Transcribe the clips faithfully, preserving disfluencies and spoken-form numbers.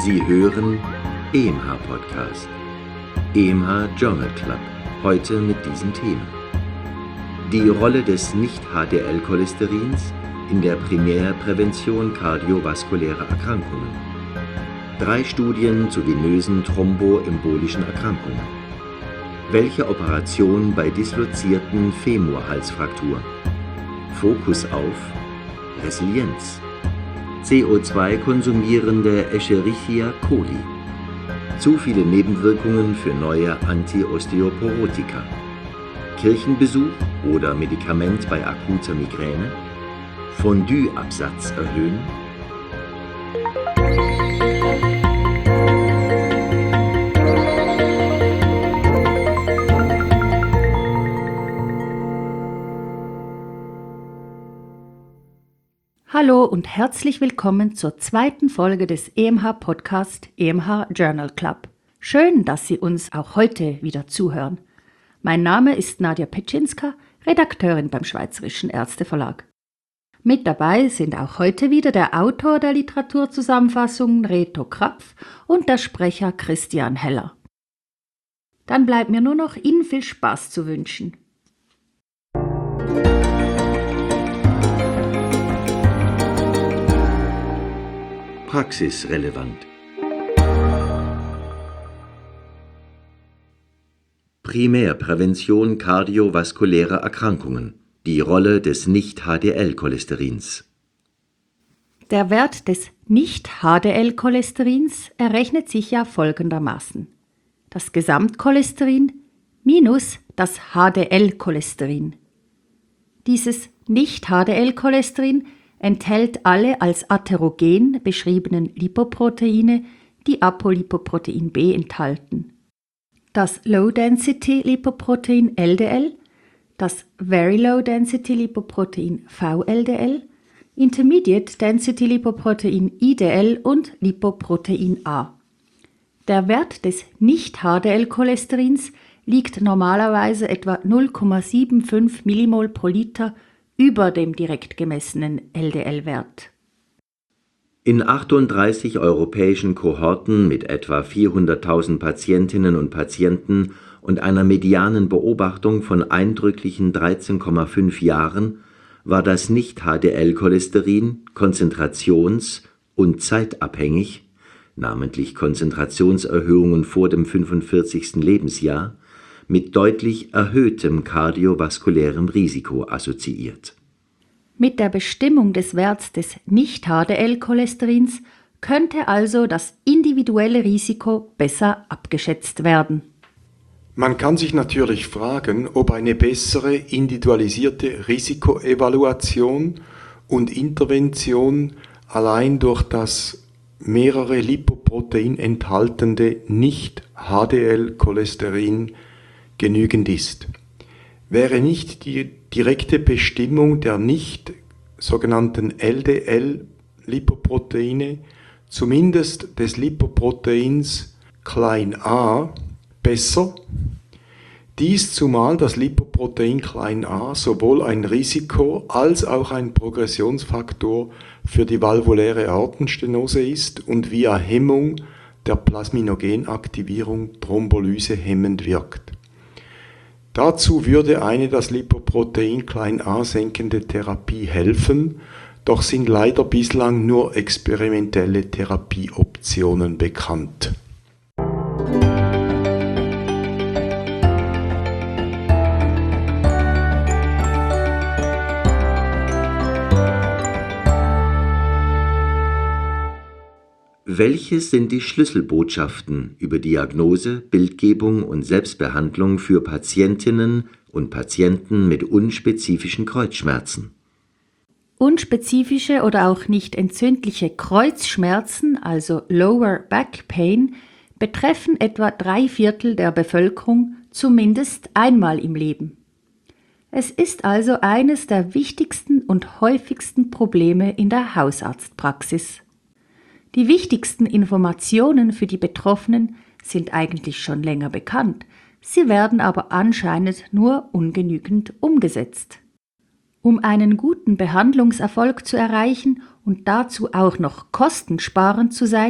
Sie hören E M H Podcast, E M H Journal Club, heute mit diesen Themen. Die Rolle des Nicht-H D L-Cholesterins in der Primärprävention kardiovaskulärer Erkrankungen. Drei Studien zu venösen thromboembolischen Erkrankungen. Welche Operation bei dislozierten Femurhalsfrakturen? Fokus auf Resilienz. C O zwei konsumierende Escherichia coli. Zu viele Nebenwirkungen für neue Antiosteoporotika. Kirchenbesuch oder Medikament bei akuter Migräne. Fondue-Absatz erhöhen. Hallo und herzlich willkommen zur zweiten Folge des E M H Podcast E M H Journal Club. Schön, dass Sie uns auch heute wieder zuhören. Mein Name ist Nadja Petschinska, Redakteurin beim Schweizerischen Ärzteverlag. Mit dabei sind auch heute wieder der Autor der Literaturzusammenfassung Reto Krapf und der Sprecher Christian Heller. Dann bleibt mir nur noch Ihnen viel Spaß zu wünschen. Praxisrelevant. Primärprävention kardiovaskulärer Erkrankungen. Die Rolle des Nicht-H D L-Cholesterins. Der Wert des Nicht-H D L-Cholesterins errechnet sich ja folgendermaßen: das Gesamtcholesterin minus das H D L-Cholesterin. Dieses Nicht-H D L-Cholesterin enthält alle als atherogen beschriebenen Lipoproteine, die Apolipoprotein B enthalten. Das Low-Density-Lipoprotein L D L, das Very Low-Density-Lipoprotein V L D L, Intermediate-Density-Lipoprotein I D L und Lipoprotein A. Der Wert des Nicht-H D L-Cholesterins liegt normalerweise etwa null Komma fünfundsiebzig Millimol pro Liter über dem direkt gemessenen L D L-Wert. In achtunddreißig europäischen Kohorten mit etwa vierhunderttausend Patientinnen und Patienten und einer medianen Beobachtung von eindrücklichen dreizehn Komma fünf Jahren war das Nicht-H D L-Cholesterin konzentrations- und zeitabhängig, namentlich Konzentrationserhöhungen vor dem fünfundvierzigsten Lebensjahr, mit deutlich erhöhtem kardiovaskulärem Risiko assoziiert. Mit der Bestimmung des Werts des Nicht-H D L-Cholesterins könnte also das individuelle Risiko besser abgeschätzt werden. Man kann sich natürlich fragen, ob eine bessere individualisierte Risikoevaluation und Intervention allein durch das mehrere Lipoprotein enthaltende Nicht-H D L-Cholesterin genügend ist. Wäre nicht die direkte Bestimmung der nicht sogenannten L D L-Lipoproteine, zumindest des Lipoproteins klein a, besser? Dies zumal das Lipoprotein klein a sowohl ein Risiko als auch ein Progressionsfaktor für die valvuläre Aortenstenose ist und via Hemmung der Plasminogenaktivierung Thrombolyse hemmend wirkt. Dazu würde eine das Lipoprotein klein a senkende Therapie helfen, doch sind leider bislang nur experimentelle Therapieoptionen bekannt. Welche sind die Schlüsselbotschaften über Diagnose, Bildgebung und Selbstbehandlung für Patientinnen und Patienten mit unspezifischen Kreuzschmerzen? Unspezifische oder auch nicht entzündliche Kreuzschmerzen, also Lower Back Pain, betreffen etwa drei Viertel der Bevölkerung zumindest einmal im Leben. Es ist also eines der wichtigsten und häufigsten Probleme in der Hausarztpraxis. Die wichtigsten Informationen für die Betroffenen sind eigentlich schon länger bekannt, sie werden aber anscheinend nur ungenügend umgesetzt. Um einen guten Behandlungserfolg zu erreichen und dazu auch noch kostensparend zu sein,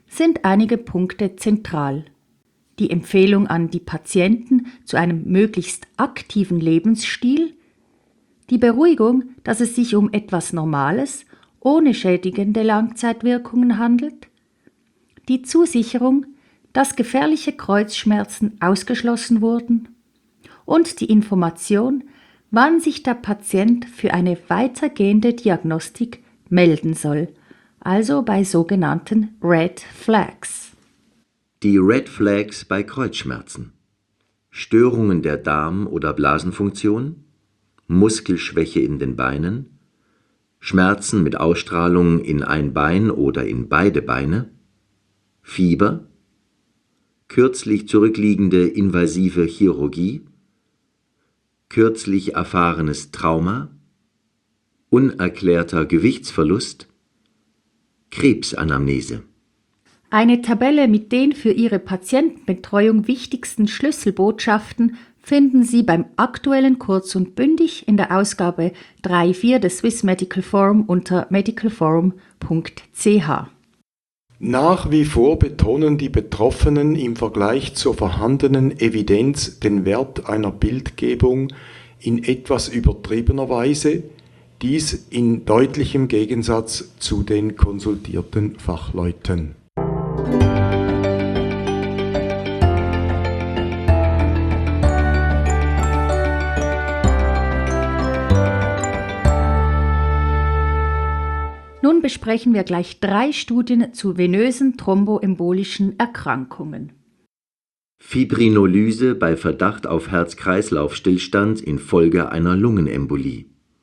sind einige Punkte zentral. Die Empfehlung an die Patienten zu einem möglichst aktiven Lebensstil, die Beruhigung, dass es sich um etwas Normales, ohne schädigende Langzeitwirkungen handelt, die Zusicherung, dass gefährliche Kreuzschmerzen ausgeschlossen wurden und die Information, wann sich der Patient für eine weitergehende Diagnostik melden soll, also bei sogenannten Red Flags. Die Red Flags bei Kreuzschmerzen: Störungen der Darm- oder Blasenfunktion, Muskelschwäche in den Beinen, Schmerzen mit Ausstrahlung in ein Bein oder in beide Beine, Fieber, kürzlich zurückliegende invasive Chirurgie, kürzlich erfahrenes Trauma, unerklärter Gewichtsverlust, Krebsanamnese. Eine Tabelle mit den für Ihre Patientenbetreuung wichtigsten Schlüsselbotschaften finden Sie beim aktuellen Kurz und Bündig in der Ausgabe drei Punkt vier des Swiss Medical Forum unter medicalforum punkt c h. Nach wie vor betonen die Betroffenen im Vergleich zur vorhandenen Evidenz den Wert einer Bildgebung in etwas übertriebener Weise, dies in deutlichem Gegensatz zu den konsultierten Fachleuten. Nun besprechen wir gleich drei Studien zu venösen thromboembolischen Erkrankungen. Fibrinolyse bei Verdacht auf Herz-Kreislauf-Stillstand infolge einer Lungenembolie.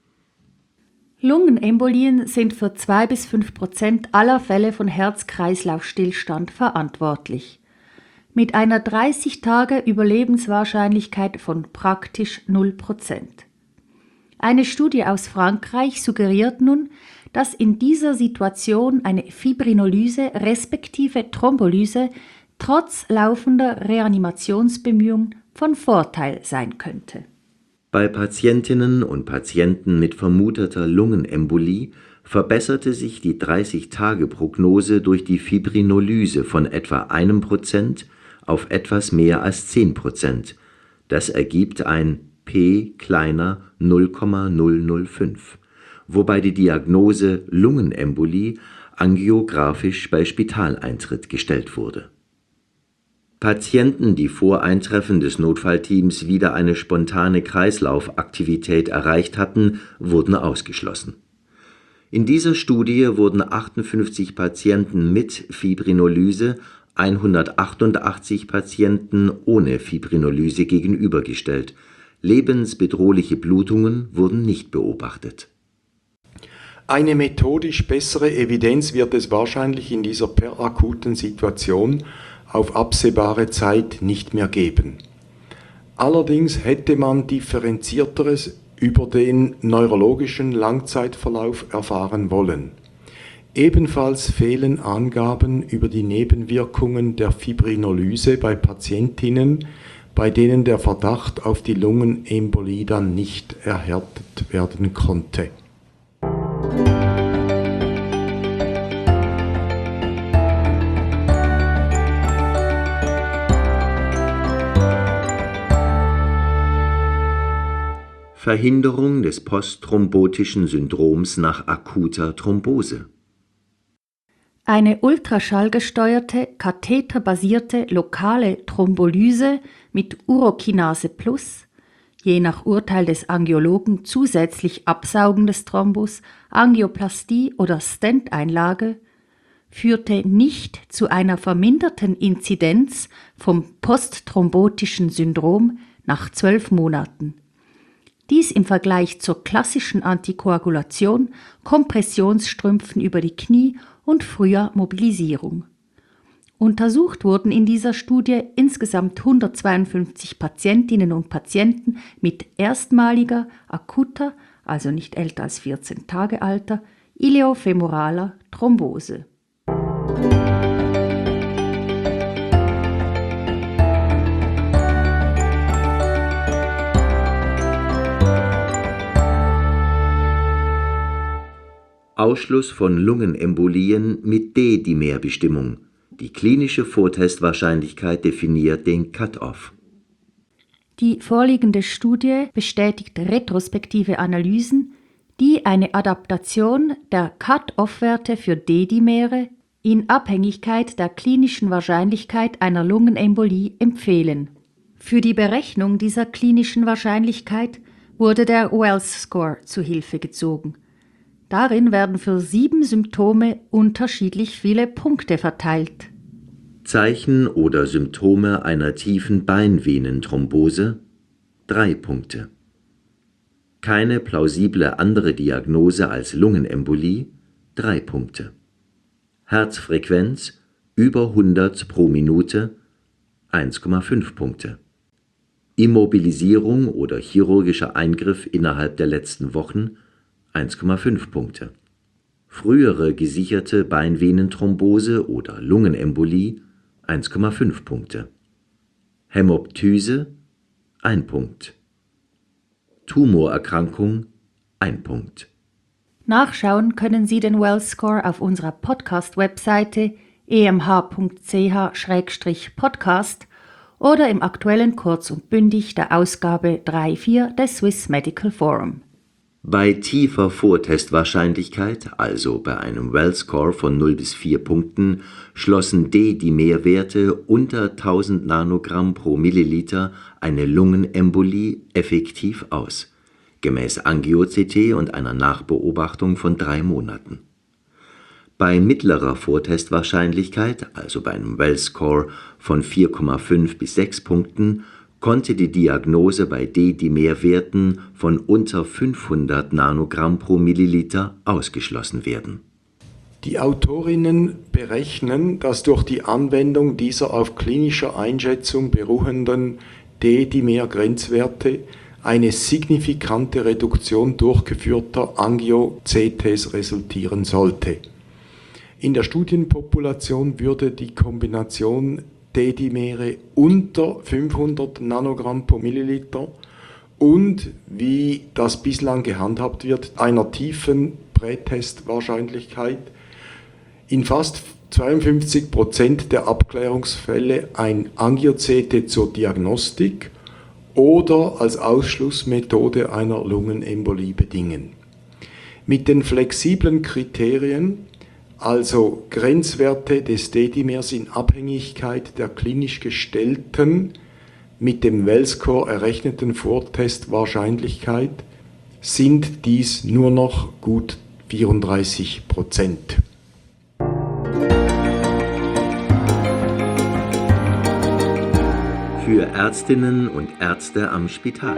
Lungenembolien sind für zwei bis fünf Prozent aller Fälle von Herz-Kreislauf-Stillstand verantwortlich, mit einer dreißig Tage Überlebenswahrscheinlichkeit von praktisch null Prozent. Eine Studie aus Frankreich suggeriert nun, dass in dieser Situation eine Fibrinolyse respektive Thrombolyse trotz laufender Reanimationsbemühungen von Vorteil sein könnte. Bei Patientinnen und Patienten mit vermuteter Lungenembolie verbesserte sich die dreißig-Tage-Prognose durch die Fibrinolyse von etwa einem Prozent auf etwas mehr als zehn Prozent. Das ergibt ein P kleiner null Komma null null fünf, wobei die Diagnose Lungenembolie angiografisch bei Spitaleintritt gestellt wurde. Patienten, die vor Eintreffen des Notfallteams wieder eine spontane Kreislaufaktivität erreicht hatten, wurden ausgeschlossen. In dieser Studie wurden achtundfünfzig Patienten mit Fibrinolyse hundertachtundachtzig Patienten ohne Fibrinolyse gegenübergestellt. Lebensbedrohliche Blutungen wurden nicht beobachtet. Eine methodisch bessere Evidenz wird es wahrscheinlich in dieser perakuten Situation auf absehbare Zeit nicht mehr geben. Allerdings hätte man differenzierteres über den neurologischen Langzeitverlauf erfahren wollen. Ebenfalls fehlen Angaben über die Nebenwirkungen der Fibrinolyse bei Patientinnen, bei denen der Verdacht auf die Lungenembolie dann nicht erhärtet werden konnte. Verhinderung des postthrombotischen Syndroms nach akuter Thrombose. Eine ultraschallgesteuerte, katheterbasierte lokale Thrombolyse mit Urokinase Plus, je nach Urteil des Angiologen zusätzlich Absaugen des Thrombus, Angioplastie oder Stent-Einlage, führte nicht zu einer verminderten Inzidenz vom postthrombotischen Syndrom nach zwölf Monaten. Dies im Vergleich zur klassischen Antikoagulation, Kompressionsstrümpfen über die Knie und früher Mobilisierung. Untersucht wurden in dieser Studie insgesamt hundertzweiundfünfzig Patientinnen und Patienten mit erstmaliger, akuter, also nicht älter als vierzehn Tage alter, ileofemoraler Thrombose. Ausschluss von Lungenembolien mit D-Dimerbestimmung, Die klinische Vortestwahrscheinlichkeit definiert den Cut-off. Die vorliegende Studie bestätigt retrospektive Analysen, die eine Adaptation der Cut-off-Werte für D-Dimere in Abhängigkeit der klinischen Wahrscheinlichkeit einer Lungenembolie empfehlen. Für die Berechnung dieser klinischen Wahrscheinlichkeit wurde der Wells-Score zu Hilfe gezogen. Darin werden für sieben Symptome unterschiedlich viele Punkte verteilt. Zeichen oder Symptome einer tiefen Beinvenenthrombose drei Punkte. Keine plausible andere Diagnose als Lungenembolie drei Punkte. Herzfrequenz über hundert pro Minute eins Komma fünf Punkte. Immobilisierung oder chirurgischer Eingriff innerhalb der letzten Wochen eins Komma fünf Punkte. Frühere gesicherte Beinvenenthrombose oder Lungenembolie eins Komma fünf Punkte. Hämoptyse ein Punkt. Tumorerkrankung ein Punkt. Nachschauen können Sie den Wells-Score auf unserer Podcast-Webseite e m h punkt c h schrägstrich podcast oder im aktuellen Kurz und Bündig der Ausgabe drei Punkt vier des Swiss Medical Forum. Bei tiefer Vortestwahrscheinlichkeit, also bei einem Wells-Score von null bis vier Punkten, schlossen D-Dimerwerte unter tausend Nanogramm pro Milliliter eine Lungenembolie effektiv aus, gemäß Angio-C T und einer Nachbeobachtung von drei Monaten. Bei mittlerer Vortestwahrscheinlichkeit, also bei einem Wells-Score von vier Komma fünf bis sechs Punkten, konnte die Diagnose bei D-Dimerwerten von unter fünfhundert Nanogramm pro Milliliter ausgeschlossen werden. Die Autorinnen berechnen, dass durch die Anwendung dieser auf klinischer Einschätzung beruhenden D-Dimer-Grenzwerte eine signifikante Reduktion durchgeführter Angio-C Ts resultieren sollte. In der Studienpopulation würde die Kombination D-Dimere unter fünfhundert Nanogramm pro Milliliter und, wie das bislang gehandhabt wird, einer tiefen Prätestwahrscheinlichkeit in fast zweiundfünfzig Prozent der Abklärungsfälle ein Angio-C T zur Diagnostik oder als Ausschlussmethode einer Lungenembolie bedingen. Mit den flexiblen Kriterien, also Grenzwerte des D-Dimers in Abhängigkeit der klinisch gestellten, mit dem Wells-Score errechneten Vortestwahrscheinlichkeit, sind dies nur noch gut vierunddreißig Prozent. Für Ärztinnen und Ärzte am Spital.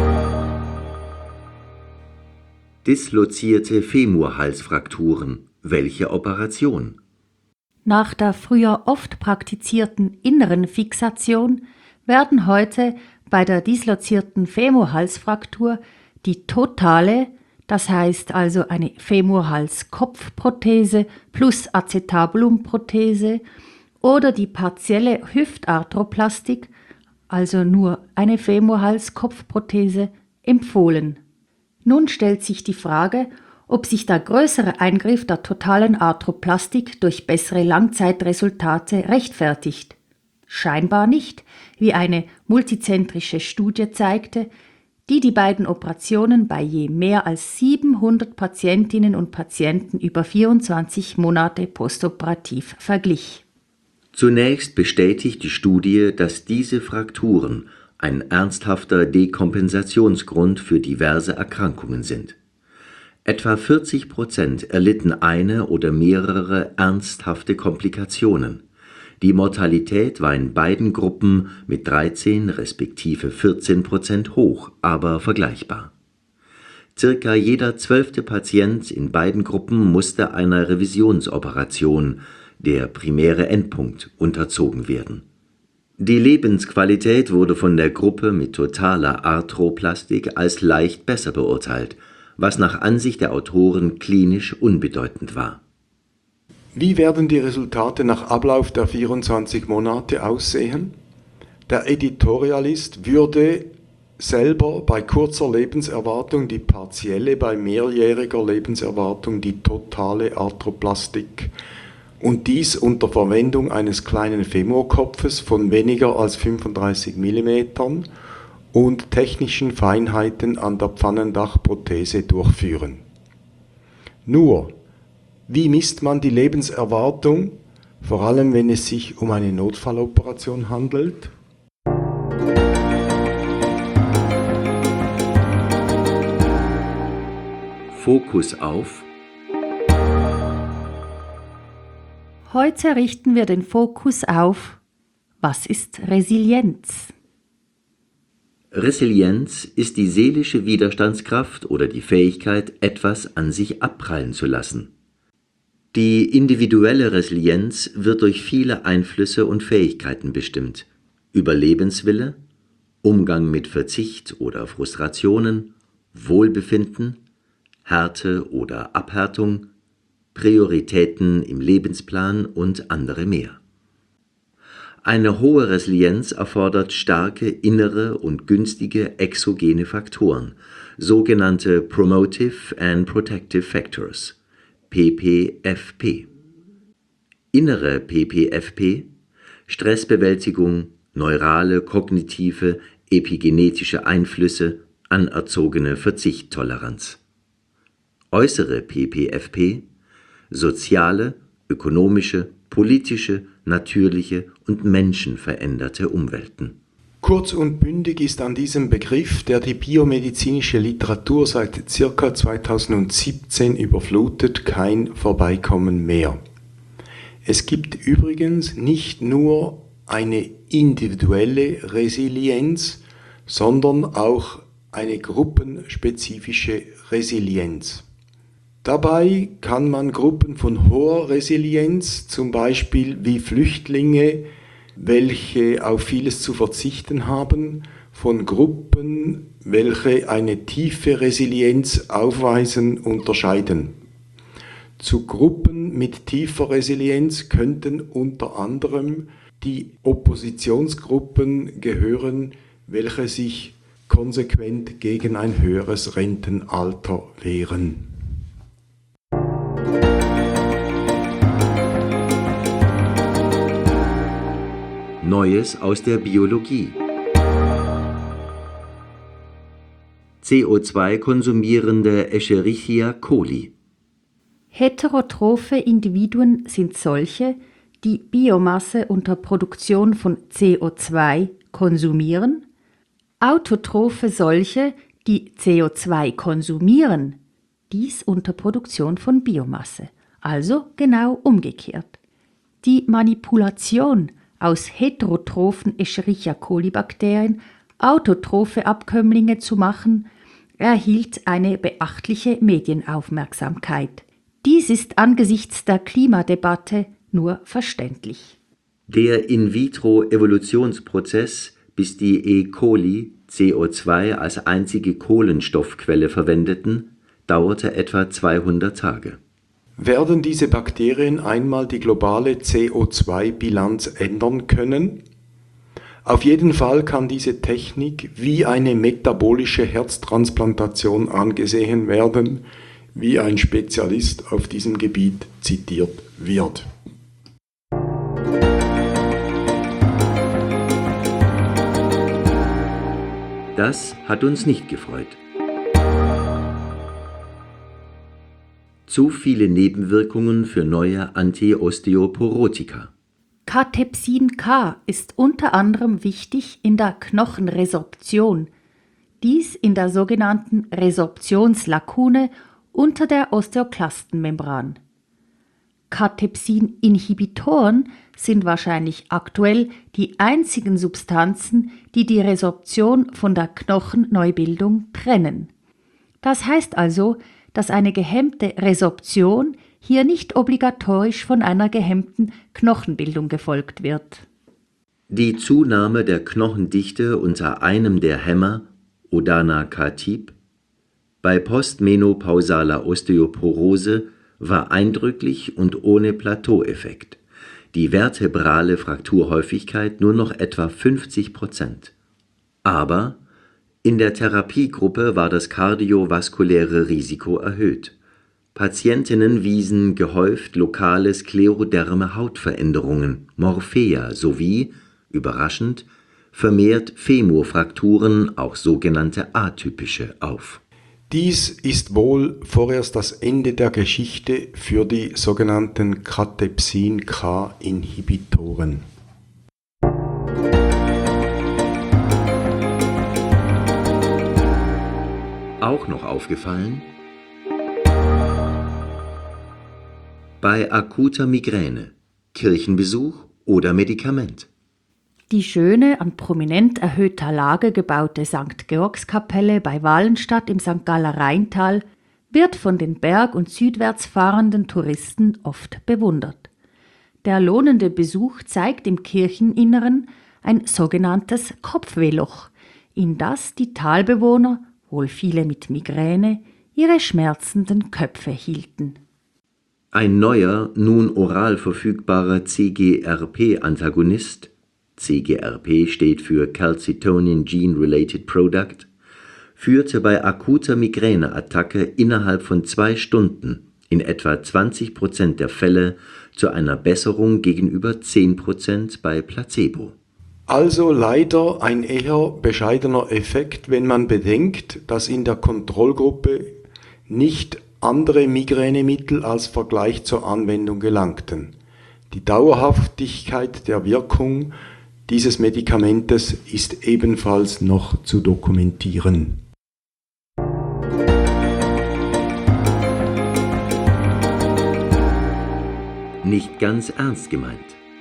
Dislozierte Femurhalsfrakturen. Welche Operation? Nach der früher oft praktizierten inneren Fixation werden heute bei der dislozierten Femurhalsfraktur die totale, das heißt also eine Femurhalskopfprothese plus Acetabulumprothese oder die partielle Hüftarthroplastik, also nur eine Femurhalskopfprothese, empfohlen. Nun stellt sich die Frage, ob sich der größere Eingriff der totalen Arthroplastik durch bessere Langzeitresultate rechtfertigt. Scheinbar nicht, wie eine multizentrische Studie zeigte, die die beiden Operationen bei je mehr als siebenhundert Patientinnen und Patienten über vierundzwanzig Monate postoperativ verglich. Zunächst bestätigt die Studie, dass diese Frakturen ein ernsthafter Dekompensationsgrund für diverse Erkrankungen sind. Etwa vierzig Prozent erlitten eine oder mehrere ernsthafte Komplikationen. Die Mortalität war in beiden Gruppen mit dreizehn respektive vierzehn Prozent hoch, aber vergleichbar. Circa jeder zwölfte Patient in beiden Gruppen musste einer Revisionsoperation, der primäre Endpunkt, unterzogen werden. Die Lebensqualität wurde von der Gruppe mit totaler Arthroplastik als leicht besser beurteilt, was nach Ansicht der Autoren klinisch unbedeutend war. Wie werden die Resultate nach Ablauf der vierundzwanzig Monate aussehen? Der Editorialist würde selber bei kurzer Lebenserwartung die partielle, bei mehrjähriger Lebenserwartung die totale Arthroplastik und dies unter Verwendung eines kleinen Femorkopfes von weniger als fünfunddreißig Millimeter und technischen Feinheiten an der Pfannendachprothese durchführen. Nur, wie misst man die Lebenserwartung, vor allem wenn es sich um eine Notfalloperation handelt? Fokus auf. Heute richten wir den Fokus auf: Was ist Resilienz? Resilienz ist die seelische Widerstandskraft oder die Fähigkeit, etwas an sich abprallen zu lassen. Die individuelle Resilienz wird durch viele Einflüsse und Fähigkeiten bestimmt: Überlebenswille, Umgang mit Verzicht oder Frustrationen, Wohlbefinden, Härte oder Abhärtung, Prioritäten im Lebensplan und andere mehr. Eine hohe Resilienz erfordert starke innere und günstige exogene Faktoren, sogenannte Promotive and Protective Factors, P P F P. Innere P P F P, Stressbewältigung, neurale, kognitive, epigenetische Einflüsse, anerzogene Verzichttoleranz. Äußere P P F P, soziale, ökonomische, politische, natürliche und menschenveränderte Umwelten. Kurz und bündig ist an diesem Begriff, der die biomedizinische Literatur seit ca. zweitausendsiebzehn überflutet, kein Vorbeikommen mehr. Es gibt übrigens nicht nur eine individuelle Resilienz, sondern auch eine gruppenspezifische Resilienz. Dabei kann man Gruppen von hoher Resilienz, zum Beispiel wie Flüchtlinge, welche auf vieles zu verzichten haben, von Gruppen, welche eine tiefe Resilienz aufweisen, unterscheiden. Zu Gruppen mit tiefer Resilienz könnten unter anderem die Oppositionsgruppen gehören, welche sich konsequent gegen ein höheres Rentenalter wehren. Neues aus der Biologie. C O zwei konsumierende Escherichia coli. Heterotrophe Individuen sind solche, die Biomasse unter Produktion von C O zwei konsumieren, autotrophe solche, die C O zwei konsumieren, dies unter Produktion von Biomasse, also genau umgekehrt. Die Manipulation aus heterotrophen Escherichia coli Bakterien autotrophe Abkömmlinge zu machen, erhielt eine beachtliche Medienaufmerksamkeit. Dies ist angesichts der Klimadebatte nur verständlich. Der In-vitro-Evolutionsprozess, bis die E. coli C O zwei als einzige Kohlenstoffquelle verwendeten, dauerte etwa zweihundert Tage. Werden diese Bakterien einmal die globale C O zwei Bilanz ändern können? Auf jeden Fall kann diese Technik wie eine metabolische Herztransplantation angesehen werden, wie ein Spezialist auf diesem Gebiet zitiert wird. Das hat uns nicht gefreut. Zu viele Nebenwirkungen für neue Antiosteoporotika. Catepsin K ist unter anderem wichtig in der Knochenresorption, dies in der sogenannten Resorptionslakune unter der Osteoklastenmembran. Catepsin-Inhibitoren sind wahrscheinlich aktuell die einzigen Substanzen, die die Resorption von der Knochenneubildung trennen. Das heißt also, dass eine gehemmte Resorption hier nicht obligatorisch von einer gehemmten Knochenbildung gefolgt wird. Die Zunahme der Knochendichte unter einem der Hämmer, Odana-Khatib, bei postmenopausaler Osteoporose war eindrücklich und ohne Plateaueffekt. Die vertebrale Frakturhäufigkeit nur noch etwa fünfzig Prozent. Aber in der Therapiegruppe war das kardiovaskuläre Risiko erhöht. Patientinnen wiesen gehäuft lokale skleroderme Hautveränderungen, Morphea sowie, überraschend, vermehrt Femurfrakturen, auch sogenannte atypische, auf. Dies ist wohl vorerst das Ende der Geschichte für die sogenannten Cathepsin-K-Inhibitoren. Auch noch aufgefallen? Bei akuter Migräne, Kirchenbesuch oder Medikament. Die schöne, an prominent erhöhter Lage gebaute Sankt Georgskapelle bei Walenstadt im Sankt Galler Rheintal wird von den berg- und südwärts fahrenden Touristen oft bewundert. Der lohnende Besuch zeigt im Kircheninneren ein sogenanntes Kopfwehloch, in das die Talbewohner, wohl viele mit Migräne, ihre schmerzenden Köpfe hielten. Ein neuer, nun oral verfügbarer C G R P-Antagonist, C G R P steht für Calcitonin Gene-Related Product, führte bei akuter Migräneattacke innerhalb von zwei Stunden in etwa zwanzig Prozent der Fälle zu einer Besserung gegenüber zehn Prozent bei Placebo. Also leider ein eher bescheidener Effekt, wenn man bedenkt, dass in der Kontrollgruppe nicht andere Migränemittel als Vergleich zur Anwendung gelangten. Die Dauerhaftigkeit der Wirkung dieses Medikamentes ist ebenfalls noch zu dokumentieren. Nicht ganz ernst gemeint.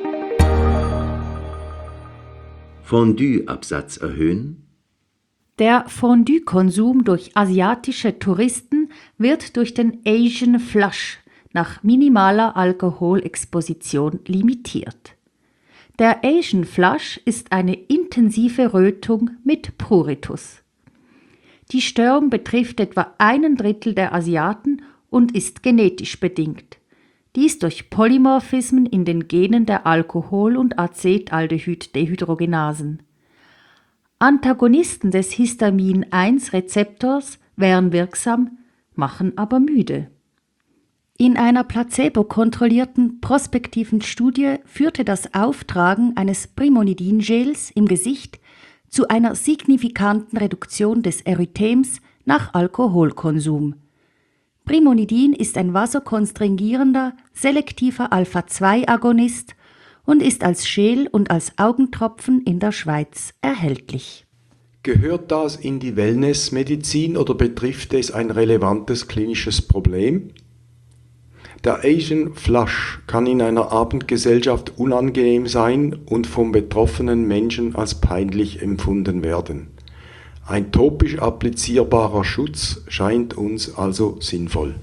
Fondue-Absatz erhöhen? Der Fondue-Konsum durch asiatische Touristen wird durch den Asian Flush nach minimaler Alkoholexposition limitiert. Der Asian Flush ist eine intensive Rötung mit Pruritus. Die Störung betrifft etwa einen Drittel der Asiaten und ist genetisch bedingt. Dies durch Polymorphismen in den Genen der Alkohol- und Acetaldehyd-Dehydrogenasen. Antagonisten des Histamin eins Rezeptors wären wirksam, machen aber müde. In einer placebo-kontrollierten prospektiven Studie führte das Auftragen eines Brimonidin-Gels im Gesicht zu einer signifikanten Reduktion des Erythems nach Alkoholkonsum. Brimonidin ist ein vasokonstringierender, selektiver Alpha zwei Agonist und ist als Gel und als Augentropfen in der Schweiz erhältlich. Gehört das in die Wellnessmedizin oder betrifft es ein relevantes klinisches Problem? Der Asian Flush kann in einer Abendgesellschaft unangenehm sein und vom betroffenen Menschen als peinlich empfunden werden. Ein topisch applizierbarer Schutz scheint uns also sinnvoll.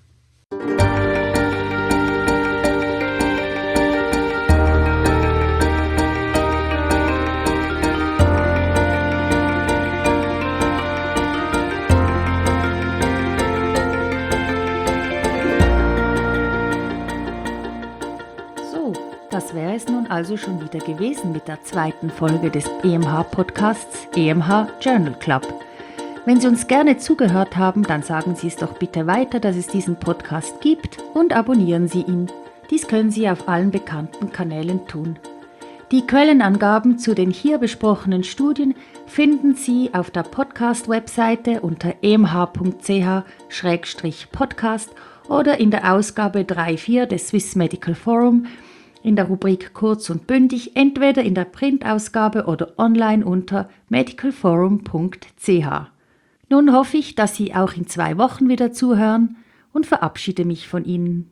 Das wäre es nun also schon wieder gewesen mit der zweiten Folge des E M H-Podcasts E M H Journal Club. Wenn Sie uns gerne zugehört haben, dann sagen Sie es doch bitte weiter, dass es diesen Podcast gibt und abonnieren Sie ihn. Dies können Sie auf allen bekannten Kanälen tun. Die Quellenangaben zu den hier besprochenen Studien finden Sie auf der Podcast-Webseite unter e m h punkt c h slash podcast oder in der Ausgabe drei vier des Swiss Medical Forum in der Rubrik Kurz und bündig, entweder in der Printausgabe oder online unter medicalforum punkt c h. Nun hoffe ich, dass Sie auch in zwei Wochen wieder zuhören und verabschiede mich von Ihnen.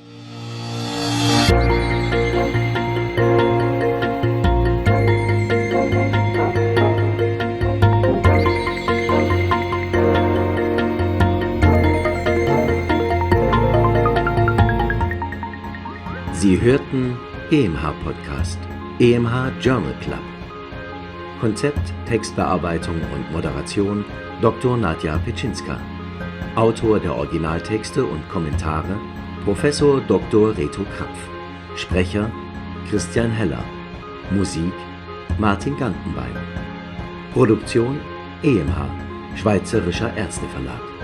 Sie hörten E M H-Podcast, E M H Journal Club. Konzept, Textbearbeitung und Moderation Doktor Nadja Petschinska. Autor der Originaltexte und Kommentare Professor Doktor Reto Krapf. Sprecher Christian Heller. Musik Martin Gantenbein. Produktion E M H, Schweizerischer Ärzteverlag.